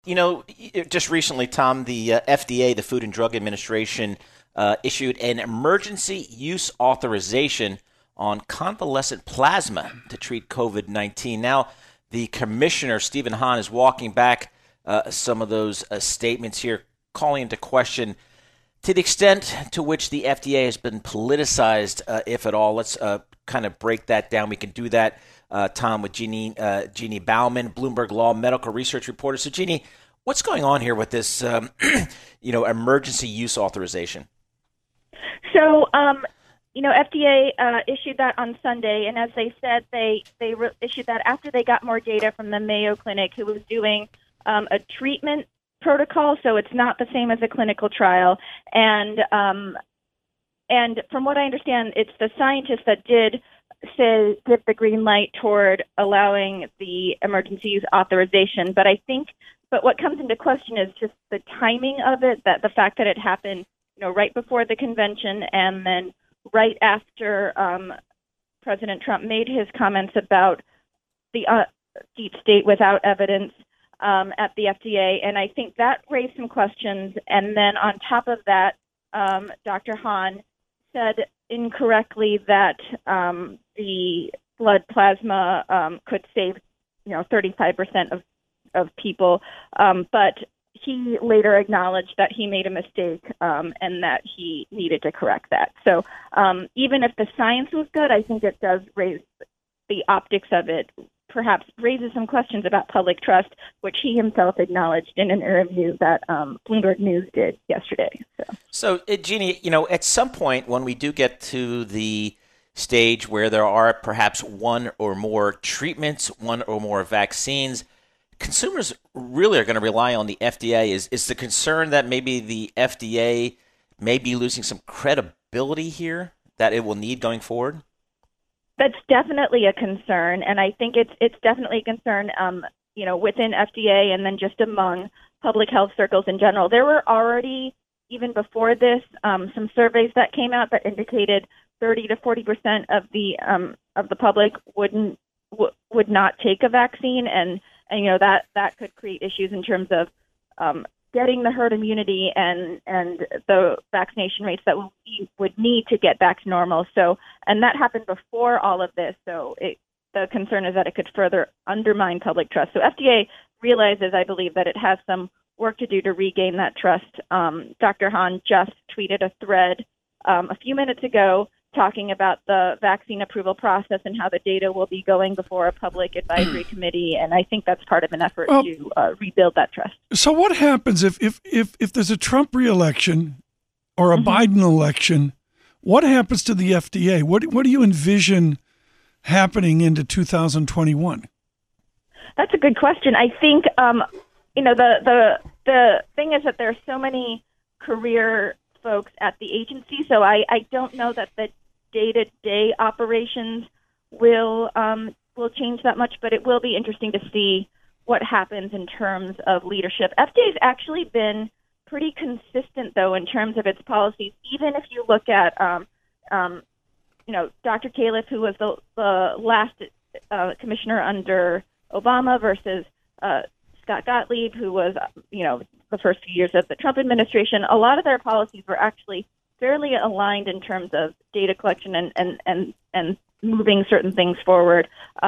Just recently, Tom, the FDA, the Food and Drug Administration, issued an emergency use authorization on convalescent plasma to treat COVID-19. Now, the commissioner, Stephen Hahn, is walking back some of those statements here, calling into question to the extent to which the FDA has been politicized, if at all. Let's kind of break that down. We can do that, Tom, with Jeannie Bauman, Bloomberg Law medical research reporter. So, Jeannie, what's going on here with this, emergency use authorization? So, FDA issued that on Sunday, and as they said, they issued that after they got more data from the Mayo Clinic, who was doing a treatment protocol, so it's not the same as a clinical trial. And from what I understand, it's the scientists that did give the green light toward allowing the emergency use authorization. But what comes into question is just the timing of it, that the fact that it happened, right before the convention and then right after President Trump made his comments about the deep state without evidence at the FDA. And I think that raised some questions. And then on top of that, Dr. Hahn said incorrectly that the blood plasma could save, 35% of people. But he later acknowledged that he made a mistake and that he needed to correct that. So even if the science was good, I think it does raise the optics of it, perhaps raises some questions about public trust, which he himself acknowledged in an interview that Bloomberg News did yesterday. So, Jeannie, at some point when we do get to the stage where there are perhaps one or more treatments, one or more vaccines, consumers really are going to rely on the FDA. Is the concern that maybe the FDA may be losing some credibility here that it will need going forward? That's definitely a concern, and I think it's definitely a concern, within FDA and then just among public health circles in general. There were already, even before this, some surveys that came out that indicated 30 to 40% of the public would not take a vaccine, and that could create issues in terms of getting the herd immunity and the vaccination rates that we would need to get back to normal. So, and that happened before all of this. So the concern is that it could further undermine public trust. So FDA realizes, I believe, that it has some work to do to regain that trust. Dr. Hahn just tweeted a thread a few minutes ago talking about the vaccine approval process and how the data will be going before a public advisory committee. And I think that's part of an effort to rebuild that trust. So what happens if there's a Trump reelection or a Biden election? What happens to the FDA? What do you envision happening into 2021? That's a good question. I think, the thing is that there are so many career folks at the agency, so I don't know that the day-to-day operations will change that much, but it will be interesting to see what happens in terms of leadership. FDA's actually been pretty consistent, though, in terms of its policies. Even if you look at, Dr. Califf, who was the last commissioner under Obama, versus Scott Gottlieb, who was, the first few years of the Trump administration, a lot of their policies were actually fairly aligned in terms of data collection and moving certain things forward.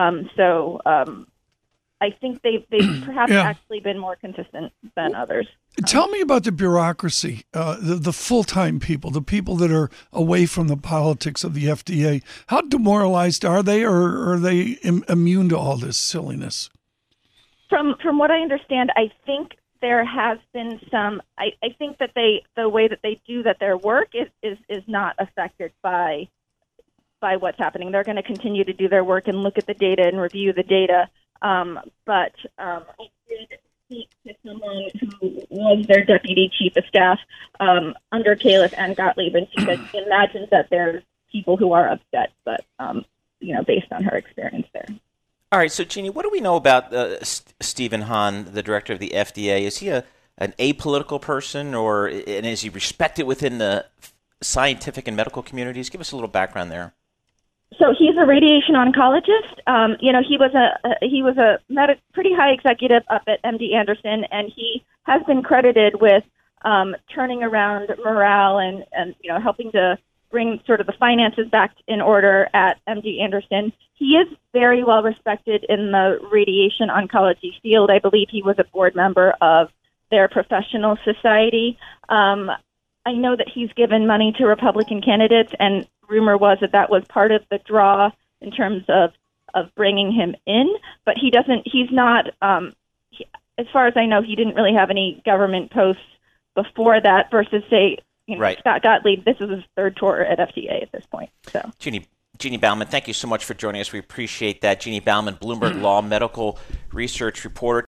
I think they've perhaps actually been more consistent than others. Tell me about the bureaucracy, the full-time people, the people that are away from the politics of the FDA. How demoralized are they, or are they immune to all this silliness? From what I understand, I think there has been some. I think that the way that they do their work is not affected by what's happening. They're going to continue to do their work and look at the data and review the data. But I did speak to someone who was their deputy chief of staff under Califf and Gottlieb, and she said she imagines that there's people who are upset, but based on her experience there. All right, so Jeannie, what do we know about Stephen Hahn, the director of the FDA? Is he an apolitical person, and is he respected within the scientific and medical communities? Give us a little background there. So he's a radiation oncologist. He was a pretty high executive up at MD Anderson, and he has been credited with turning around morale and helping to bring sort of the finances back in order at MD Anderson. He is very well respected in the radiation oncology field. I believe he was a board member of their professional society. I know that he's given money to Republican candidates, and rumor was that was part of the draw in terms of bringing him in. But he's not, as far as I know, he didn't really have any government posts before that versus, say, right. Scott Gottlieb. This is his third tour at FDA at this point. So, Jeannie Bauman, thank you so much for joining us. We appreciate that. Jeannie Bauman, Bloomberg Law medical research reporter.